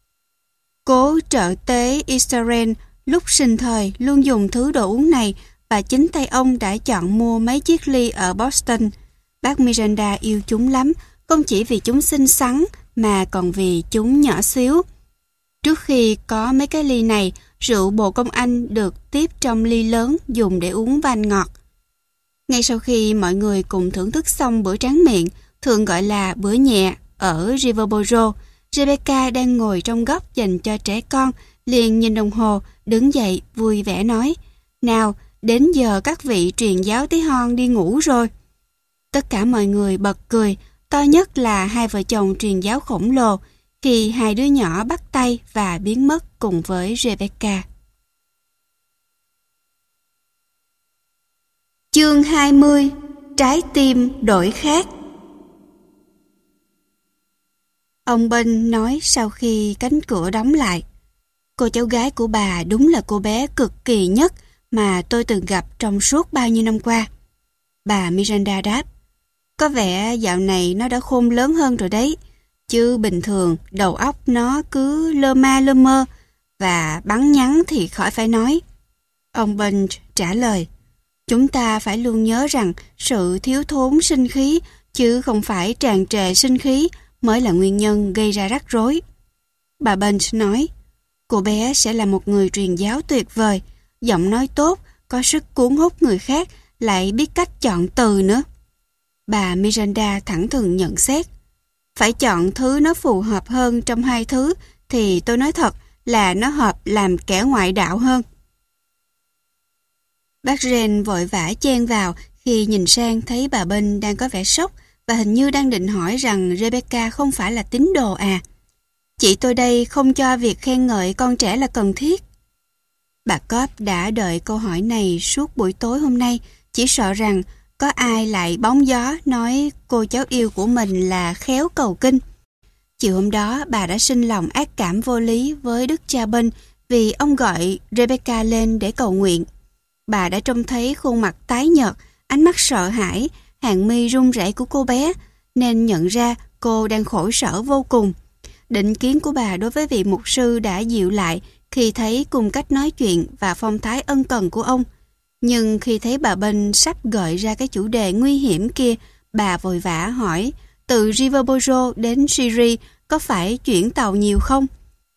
Cố trợ tế Israel lúc sinh thời luôn dùng thứ đồ uống này, và chính tay ông đã chọn mua mấy chiếc ly ở Boston. Bác Miranda yêu chúng lắm, không chỉ vì chúng xinh xắn mà còn vì chúng nhỏ xíu. Trước khi có mấy cái ly này, rượu bồ công Anh được tiếp trong ly lớn dùng để uống van ngọt. Ngay sau khi mọi người cùng thưởng thức xong bữa tráng miệng, thường gọi là bữa nhẹ, ở Riverboro, Rebecca đang ngồi trong góc dành cho trẻ con, liền nhìn đồng hồ, đứng dậy vui vẻ nói: "Nào, đến giờ các vị truyền giáo tí hon đi ngủ rồi." Tất cả mọi người bật cười, to nhất là hai vợ chồng truyền giáo khổng lồ, khi hai đứa nhỏ bắt tay và biến mất cùng với Rebecca. Chương hai mươi. Trái tim đổi khác. Ông Bunch nói sau khi cánh cửa đóng lại: "Cô cháu gái của bà đúng là cô bé cực kỳ nhất mà tôi từng gặp trong suốt bao nhiêu năm qua." Bà Miranda đáp: "Có vẻ dạo này nó đã khôn lớn hơn rồi đấy, chứ bình thường đầu óc nó cứ lơ ma lơ mơ, và bắn nhắn thì khỏi phải nói." Ông Bunch trả lời: "Chúng ta phải luôn nhớ rằng sự thiếu thốn sinh khí, chứ không phải tràn trề sinh khí, mới là nguyên nhân gây ra rắc rối." Bà Bunch nói: "Cô bé sẽ là một người truyền giáo tuyệt vời, giọng nói tốt, có sức cuốn hút người khác, lại biết cách chọn từ nữa." Bà Miranda thẳng thừng nhận xét: "Phải chọn thứ nó phù hợp hơn trong hai thứ, thì tôi nói thật là nó hợp làm kẻ ngoại đạo hơn." Bác Jen vội vã chen vào khi nhìn sang thấy bà Bunch đang có vẻ sốc, và hình như đang định hỏi rằng Rebecca không phải là tín đồ à. "Chị tôi đây không cho việc khen ngợi con trẻ là cần thiết." Bà Cobb đã đợi câu hỏi này suốt buổi tối hôm nay, chỉ sợ rằng có ai lại bóng gió nói cô cháu yêu của mình là khéo cầu kinh. Chiều hôm đó, bà đã sinh lòng ác cảm vô lý với đức cha Bunch vì ông gọi Rebecca lên để cầu nguyện. Bà đã trông thấy khuôn mặt tái nhợt, ánh mắt sợ hãi, hàng mi run rẩy của cô bé, nên nhận ra cô đang khổ sở vô cùng. Định kiến của bà đối với vị mục sư đã dịu lại khi thấy cùng cách nói chuyện và phong thái ân cần của ông. Nhưng khi thấy bà Bân sắp gợi ra cái chủ đề nguy hiểm kia, bà vội vã hỏi, từ Riverboro đến Syria có phải chuyển tàu nhiều không?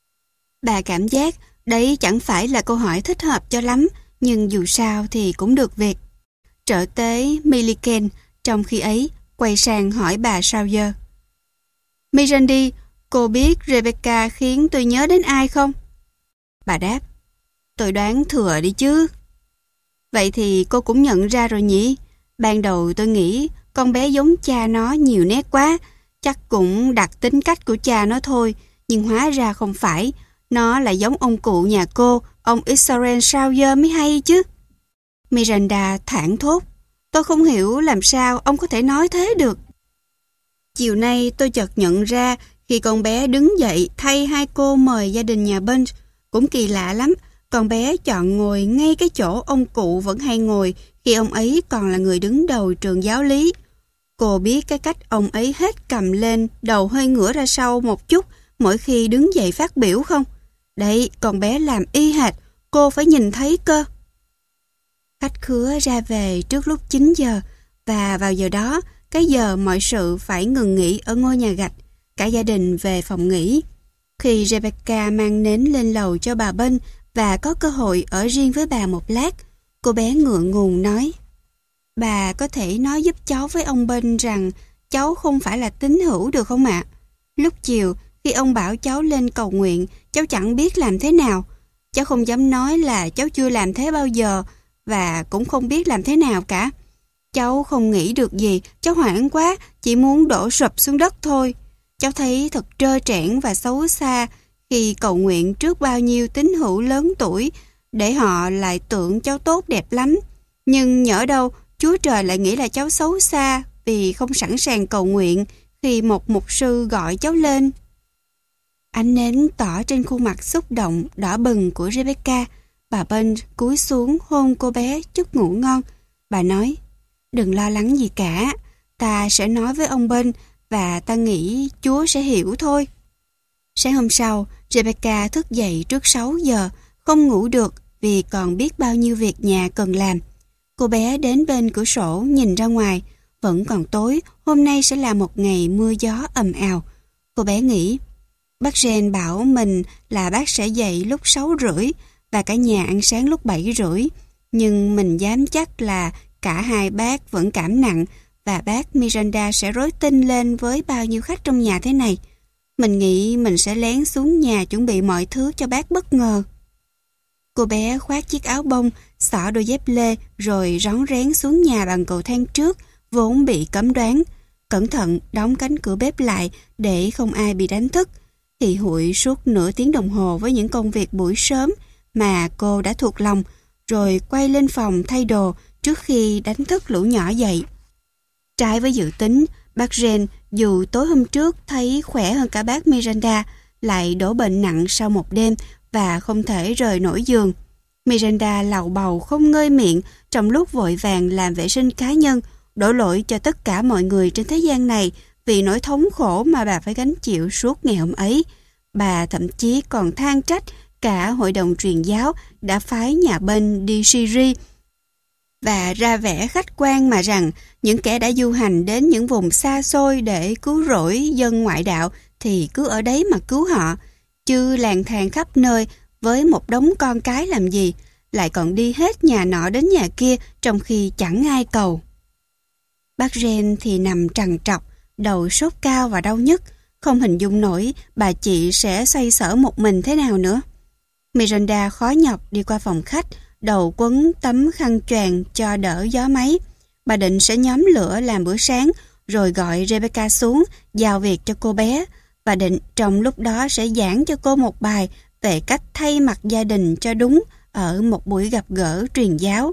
Bà cảm giác đấy chẳng phải là câu hỏi thích hợp cho lắm, nhưng dù sao thì cũng được việc. Trợ tế Milliken trong khi ấy quay sang hỏi bà Sawyer. Mirandy, cô biết Rebecca khiến tôi nhớ đến ai không? Bà đáp, tôi đoán thừa đi chứ. Vậy thì cô cũng nhận ra rồi nhỉ? Ban đầu tôi nghĩ con bé giống cha nó nhiều nét quá, chắc cũng đặt tính cách của cha nó thôi, nhưng hóa ra không phải. Nó là giống ông cụ nhà cô, ông Israel Sawyer mới hay chứ. Miranda thảng thốt, tôi không hiểu làm sao ông có thể nói thế được. Chiều nay tôi chợt nhận ra khi con bé đứng dậy thay hai cô mời gia đình nhà Bunch, cũng kỳ lạ lắm, con bé chọn ngồi ngay cái chỗ ông cụ vẫn hay ngồi khi ông ấy còn là người đứng đầu trường giáo lý. Cô biết cái cách ông ấy hết cầm lên, đầu hơi ngửa ra sau một chút mỗi khi đứng dậy phát biểu không? Đấy, con bé làm y hệt, cô phải nhìn thấy cơ. Khách khứa ra về trước lúc chín giờ, và vào giờ đó, cái giờ mọi sự phải ngừng nghỉ ở ngôi nhà gạch, cả gia đình về phòng nghỉ. Khi Rebecca mang nến lên lầu cho bà Bân và có cơ hội ở riêng với bà một lát, cô bé ngượng ngùng nói, bà có thể nói giúp cháu với ông Bân rằng cháu không phải là tín hữu được không ạ? Lúc chiều, khi ông bảo cháu lên cầu nguyện, cháu chẳng biết làm thế nào. Cháu không dám nói là cháu chưa làm thế bao giờ và cũng không biết làm thế nào cả. Cháu không nghĩ được gì, cháu hoảng quá, chỉ muốn đổ sụp xuống đất thôi. Cháu thấy thật trơ trẽn và xấu xa khi cầu nguyện trước bao nhiêu tín hữu lớn tuổi để họ lại tưởng cháu tốt đẹp lắm. Nhưng nhỡ đâu Chúa Trời lại nghĩ là cháu xấu xa vì không sẵn sàng cầu nguyện khi một mục sư gọi cháu lên. Ánh nến tỏ trên khuôn mặt xúc động đỏ bừng của Rebecca. Bà Bân cúi xuống hôn cô bé chúc ngủ ngon. Bà nói, đừng lo lắng gì cả, ta sẽ nói với ông Bân và ta nghĩ Chúa sẽ hiểu thôi. Sáng hôm sau, Rebecca thức dậy trước sáu giờ, không ngủ được vì còn biết bao nhiêu việc nhà cần làm. Cô bé đến bên cửa sổ nhìn ra ngoài, vẫn còn tối, hôm nay sẽ là một ngày mưa gió ầm ào. Cô bé nghĩ, bác Jen bảo mình là bác sẽ dậy lúc sáu rưỡi và cả nhà ăn sáng lúc bảy rưỡi, nhưng mình dám chắc là cả hai bác vẫn cảm nặng và bác Miranda sẽ rối tinh lên với bao nhiêu khách trong nhà thế này. Mình nghĩ mình sẽ lén xuống nhà chuẩn bị mọi thứ cho bác bất ngờ. Cô bé khoác chiếc áo bông, xỏ đôi dép lê rồi rón rén xuống nhà bằng cầu thang trước, vốn bị cấm đoán. Cẩn thận đóng cánh cửa bếp lại để không ai bị đánh thức. Thì hụi suốt nửa tiếng đồng hồ với những công việc buổi sớm mà cô đã thuộc lòng, rồi quay lên phòng thay đồ trước khi đánh thức lũ nhỏ dậy. Trái với dự tính, bác Jen dù tối hôm trước thấy khỏe hơn cả bác Miranda, lại đổ bệnh nặng sau một đêm và không thể rời nổi giường. Miranda lầu bầu không ngơi miệng trong lúc vội vàng làm vệ sinh cá nhân, đổ lỗi cho tất cả mọi người trên thế gian này vì nỗi thống khổ mà bà phải gánh chịu suốt ngày hôm ấy. Bà thậm chí còn than trách cả hội đồng truyền giáo đã phái nhà bên đi Syria và ra vẻ khách quan mà rằng những kẻ đã du hành đến những vùng xa xôi để cứu rỗi dân ngoại đạo thì cứ ở đấy mà cứu họ, chứ lang thang khắp nơi với một đống con cái làm gì, lại còn đi hết nhà nọ đến nhà kia trong khi chẳng ai cầu. Bác Jen thì nằm trằn trọc, đầu sốt cao và đau nhức, không hình dung nổi bà chị sẽ xoay sở một mình thế nào nữa. Miranda khó nhọc đi qua phòng khách, đầu quấn tấm khăn choàng cho đỡ gió máy. Bà định sẽ nhóm lửa làm bữa sáng, rồi gọi Rebecca xuống, giao việc cho cô bé, và định trong lúc đó sẽ giảng cho cô một bài về cách thay mặt gia đình cho đúng ở một buổi gặp gỡ truyền giáo.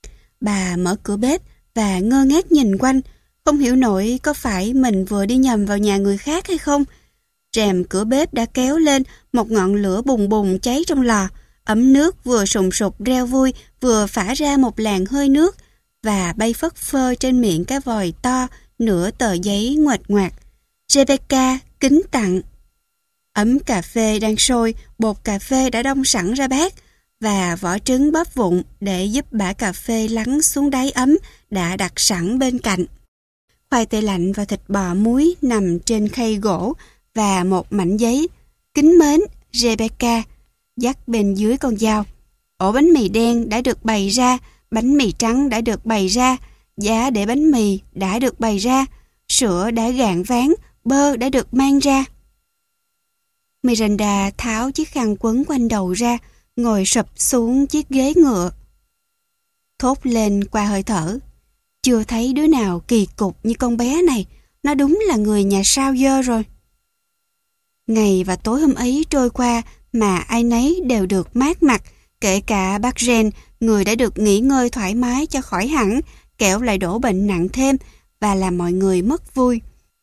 Bà mở cửa bếp và ngơ ngác nhìn quanh, không hiểu nổi có phải mình vừa đi nhầm vào nhà người khác hay không. Rèm cửa bếp đã kéo lên, một ngọn lửa bùng bùng cháy trong lò. Ấm nước vừa sùng sục reo vui, vừa phả ra một làn hơi nước. và bay phất phơ trên miệng cái vòi to nửa tờ giấy nguệch ngoạc. Rebecca kính tặng. Ấm cà phê đang sôi, bột cà phê đã đông sẵn ra bát và vỏ trứng bóp vụn để giúp bã cà phê lắng xuống đáy ấm đã đặt sẵn bên cạnh. Khoai tây lạnh và thịt bò muối nằm trên khay gỗ và một mảnh giấy. Kính mến, Rebecca, dắt bên dưới con dao. Ổ bánh mì đen đã được bày ra, bánh mì trắng đã được bày ra, giá để bánh mì đã được bày ra, sữa đã gạn ván, bơ đã được mang ra. Miranda tháo chiếc khăn quấn quanh đầu ra, ngồi sụp xuống chiếc ghế ngựa. Thốt lên qua hơi thở. Chưa thấy đứa nào kỳ cục như con bé này, nó đúng là người nhà sao dơ rồi. Ngày và tối hôm ấy trôi qua mà ai nấy đều được mát mặt, kể cả bác Jen, người đã được nghỉ ngơi thoải mái cho khỏi hẳn, kẻo lại đổ bệnh nặng thêm và làm mọi người mất vui.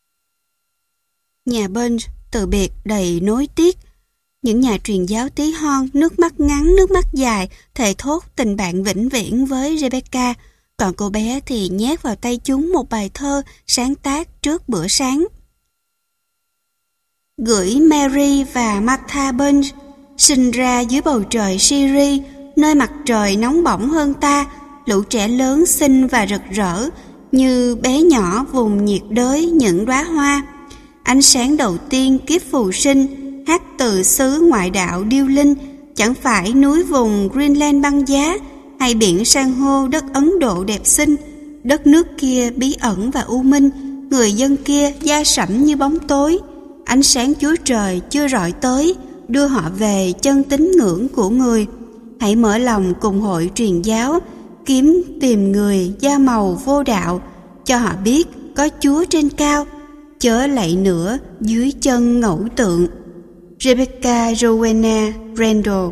Nhà bên từ biệt đầy nối tiếc. Những nhà truyền giáo tí hon, nước mắt ngắn, nước mắt dài, thề thốt tình bạn vĩnh viễn với Rebecca, còn cô bé thì nhét vào tay chúng một bài thơ sáng tác trước bữa sáng. Gửi Mary và Martha Bunch, sinh ra dưới bầu trời Syria, nơi mặt trời nóng bỏng hơn ta, lũ trẻ lớn xinh và rực rỡ, như bé nhỏ vùng nhiệt đới những đóa hoa. Ánh sáng đầu tiên kiếp phù sinh, hát từ xứ ngoại đạo điêu linh, chẳng phải núi vùng Greenland băng giá, hay biển san hô đất Ấn Độ đẹp xinh. Đất nước kia bí ẩn và u minh, người dân kia da sẫm như bóng tối. Ánh sáng Chúa Trời chưa rọi tới, đưa họ về chân tín ngưỡng của người. Hãy mở lòng cùng hội truyền giáo, kiếm tìm người da màu vô đạo, cho họ biết có Chúa trên cao, chớ lạy nữa dưới chân ngẫu tượng. Rebecca Rowena Randall.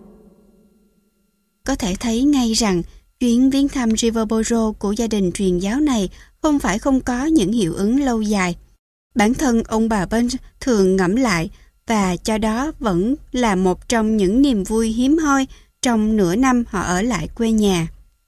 Có thể thấy ngay rằng chuyến viếng thăm Riverboro của gia đình truyền giáo này không phải không có những hiệu ứng lâu dài. Bản thân ông bà Bunch thường ngẫm lại và cho đó vẫn là một trong những niềm vui hiếm hoi trong nửa năm họ ở lại quê nhà.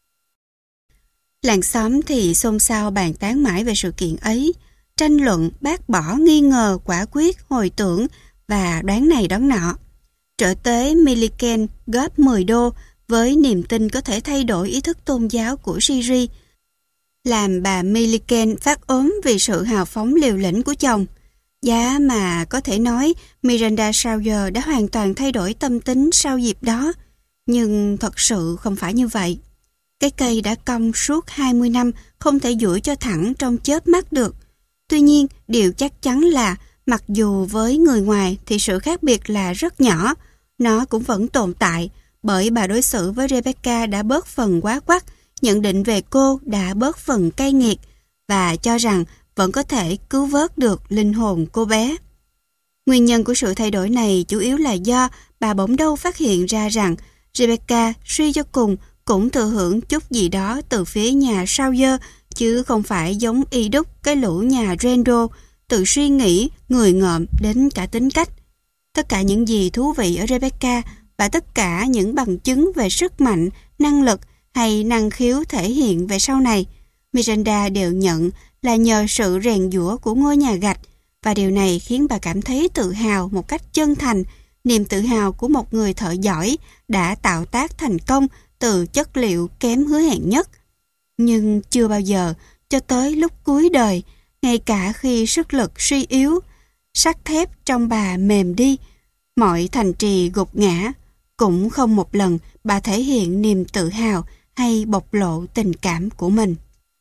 Làng xóm thì xôn xao bàn tán mãi về sự kiện ấy, tranh luận, bác bỏ, nghi ngờ, quả quyết, hồi tưởng và đoán này đoán nọ. Trở tế Milliken góp mười đô với niềm tin có thể thay đổi ý thức tôn giáo của Siri, làm bà Milliken phát ốm vì sự hào phóng liều lĩnh của chồng. Giá mà có thể nói Miranda Sawyer đã hoàn toàn thay đổi tâm tính sau dịp đó, nhưng thật sự không phải như vậy. Cái cây đã cong suốt hai mươi năm không thể duỗi cho thẳng trong chớp mắt được. Tuy nhiên, điều chắc chắn là mặc dù với người ngoài thì sự khác biệt là rất nhỏ, nó cũng vẫn tồn tại, bởi bà đối xử với Rebecca đã bớt phần quá quắt, nhận định về cô đã bớt phần cay nghiệt và cho rằng vẫn có thể cứu vớt được linh hồn cô bé. Nguyên nhân của sự thay đổi này chủ yếu là do bà bỗng đâu phát hiện ra rằng Rebecca suy cho cùng cũng thừa hưởng chút gì đó từ phía nhà Sawyer, chứ không phải giống y đúc cái lũ nhà Randall, tự suy nghĩ, người ngợm đến cả tính cách. Tất cả những gì thú vị ở Rebecca và tất cả những bằng chứng về sức mạnh, năng lực hay năng khiếu thể hiện về sau này, Miranda đều nhận là nhờ sự rèn giũa của ngôi nhà gạch, và điều này khiến bà cảm thấy tự hào một cách chân thành, niềm tự hào của một người thợ giỏi đã tạo tác thành công từ chất liệu kém hứa hẹn nhất. Nhưng chưa bao giờ, cho tới lúc cuối đời, ngay cả khi sức lực suy yếu, sắt thép trong bà mềm đi, mọi thành trì gục ngã, cũng không một lần bà thể hiện niềm tự hào hay bộc lộ tình cảm của mình.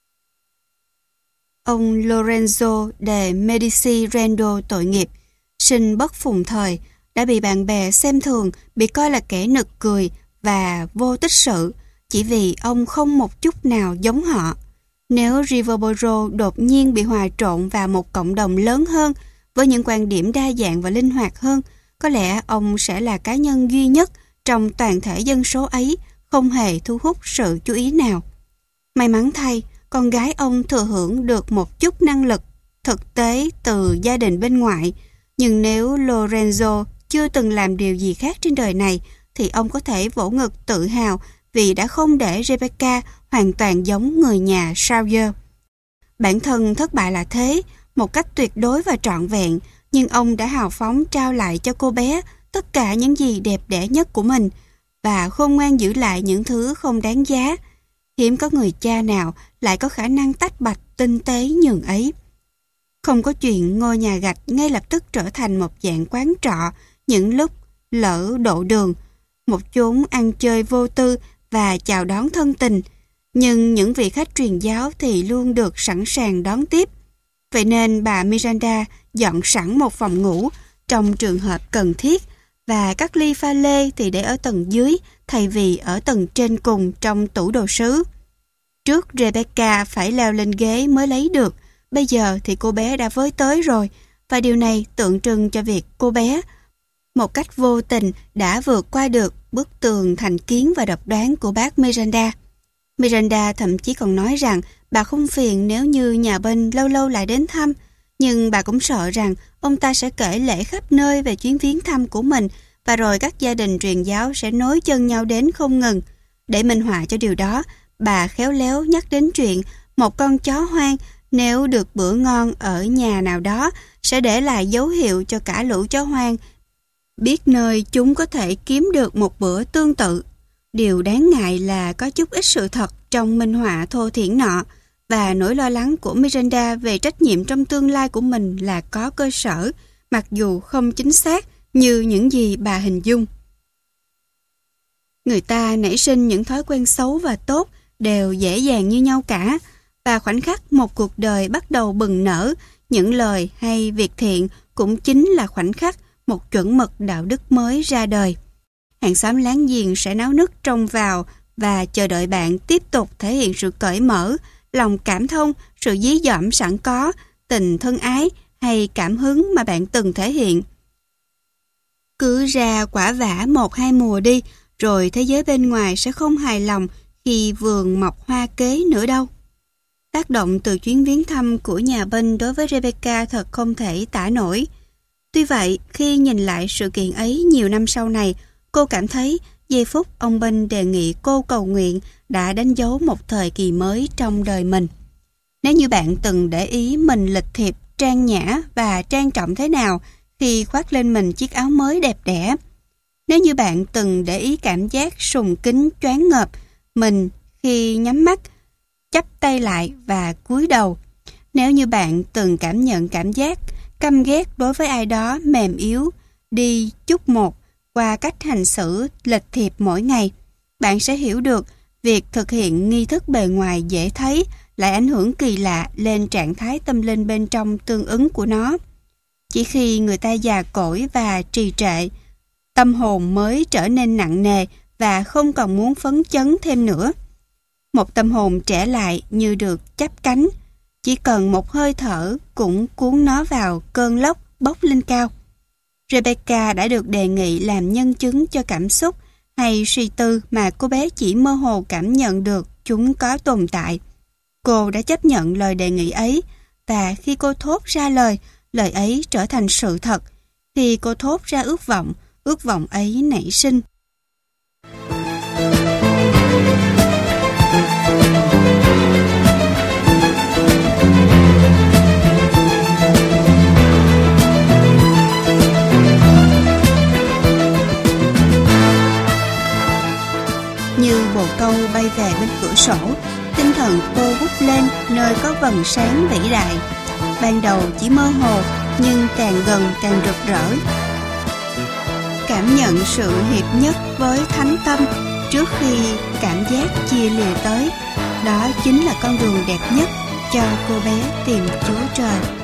Ông Lorenzo de Medici Randall tội nghiệp, sinh bất phùng thời, đã bị bạn bè xem thường, bị coi là kẻ nực cười và vô tích sự, chỉ vì ông không một chút nào giống họ. Nếu Riverboro đột nhiên bị hòa trộn vào một cộng đồng lớn hơn, với những quan điểm đa dạng và linh hoạt hơn, có lẽ ông sẽ là cá nhân duy nhất trong toàn thể dân số ấy không hề thu hút sự chú ý nào. May mắn thay, con gái ông thừa hưởng được một chút năng lực thực tế từ gia đình bên ngoại, nhưng nếu Lorenzo chưa từng làm điều gì khác trên đời này, thì ông có thể vỗ ngực tự hào vì đã không để Rebecca hoàn toàn giống người nhà Sawyer. Bản thân thất bại là thế, một cách tuyệt đối và trọn vẹn, nhưng ông đã hào phóng trao lại cho cô bé tất cả những gì đẹp đẽ nhất của mình và khôn ngoan giữ lại những thứ không đáng giá. Hiếm có người cha nào lại có khả năng tách bạch tinh tế nhường ấy. Không có chuyện ngôi nhà gạch ngay lập tức trở thành một dạng quán trọ những lúc lỡ độ đường, một chốn ăn chơi vô tư và chào đón thân tình. Nhưng những vị khách truyền giáo thì luôn được sẵn sàng đón tiếp. Vậy nên bà Miranda dọn sẵn một phòng ngủ trong trường hợp cần thiết, và các ly pha lê thì để ở tầng dưới thay vì ở tầng trên cùng trong tủ đồ sứ. Trước Rebecca phải leo lên ghế mới lấy được, bây giờ thì cô bé đã với tới rồi, và điều này tượng trưng cho việc cô bé một cách vô tình đã vượt qua được bức tường thành kiến và độc đoán của bác Miranda. Miranda thậm chí còn nói rằng bà không phiền nếu như nhà bên lâu lâu lại đến thăm, nhưng bà cũng sợ rằng ông ta sẽ kể lể khắp nơi về chuyến viếng thăm của mình, và rồi các gia đình truyền giáo sẽ nối chân nhau đến không ngừng. Để minh họa cho điều đó, bà khéo léo nhắc đến chuyện một con chó hoang nếu được bữa ngon ở nhà nào đó sẽ để lại dấu hiệu cho cả lũ chó hoang biết nơi chúng có thể kiếm được một bữa tương tự. Điều đáng ngại là có chút ít sự thật trong minh họa thô thiển nọ, và nỗi lo lắng của Miranda về trách nhiệm trong tương lai của mình là có cơ sở, mặc dù không chính xác như những gì bà hình dung. Người ta nảy sinh những thói quen xấu và tốt đều dễ dàng như nhau cả, và khoảnh khắc một cuộc đời bắt đầu bừng nở, những lời hay việc thiện cũng chính là khoảnh khắc một chuẩn mực đạo đức mới ra đời. Hàng xóm láng giềng sẽ náo nức trông vào và chờ đợi bạn tiếp tục thể hiện sự cởi mở, lòng cảm thông, sự dí dỏm sẵn có, tình thân ái hay cảm hứng mà bạn từng thể hiện. Cứ ra quả vả một hai mùa đi, rồi thế giới bên ngoài sẽ không hài lòng khi vườn mọc hoa kế nữa đâu. Tác động từ chuyến viếng thăm của nhà bên đối với Rebecca thật không thể tả nổi. Tuy vậy, khi nhìn lại sự kiện ấy nhiều năm sau này, cô cảm thấy giây phút ông bên đề nghị cô cầu nguyện đã đánh dấu một thời kỳ mới trong đời mình. Nếu như bạn từng để ý mình lịch thiệp, trang nhã và trang trọng thế nào khi khoác lên mình chiếc áo mới đẹp đẽ, nếu như bạn từng để ý cảm giác sùng kính choáng ngợp mình khi nhắm mắt, chắp tay lại và cúi đầu, nếu như bạn từng cảm nhận cảm giác căm ghét đối với ai đó mềm yếu, đi chút một qua cách hành xử lịch thiệp mỗi ngày, bạn sẽ hiểu được việc thực hiện nghi thức bề ngoài dễ thấy lại ảnh hưởng kỳ lạ lên trạng thái tâm linh bên trong tương ứng của nó. Chỉ khi người ta già cỗi và trì trệ, tâm hồn mới trở nên nặng nề và không còn muốn phấn chấn thêm nữa. Một tâm hồn trẻ lại như được chắp cánh, chỉ cần một hơi thở cũng cuốn nó vào cơn lốc bốc lên cao. Rebecca đã được đề nghị làm nhân chứng cho cảm xúc hay suy tư mà cô bé chỉ mơ hồ cảm nhận được chúng có tồn tại. Cô đã chấp nhận lời đề nghị ấy, và khi cô thốt ra lời, lời ấy trở thành sự thật. Khi cô thốt ra ước vọng, ước vọng ấy nảy sinh. Như bồ câu bay về bên cửa sổ, tinh thần cô vút lên nơi có vầng sáng vĩ đại. Ban đầu chỉ mơ hồ, nhưng càng gần càng rực rỡ. Cảm nhận sự hiệp nhất với thánh tâm trước khi cảm giác chia lìa tới, đó chính là con đường đẹp nhất cho cô bé tìm Chúa Trời.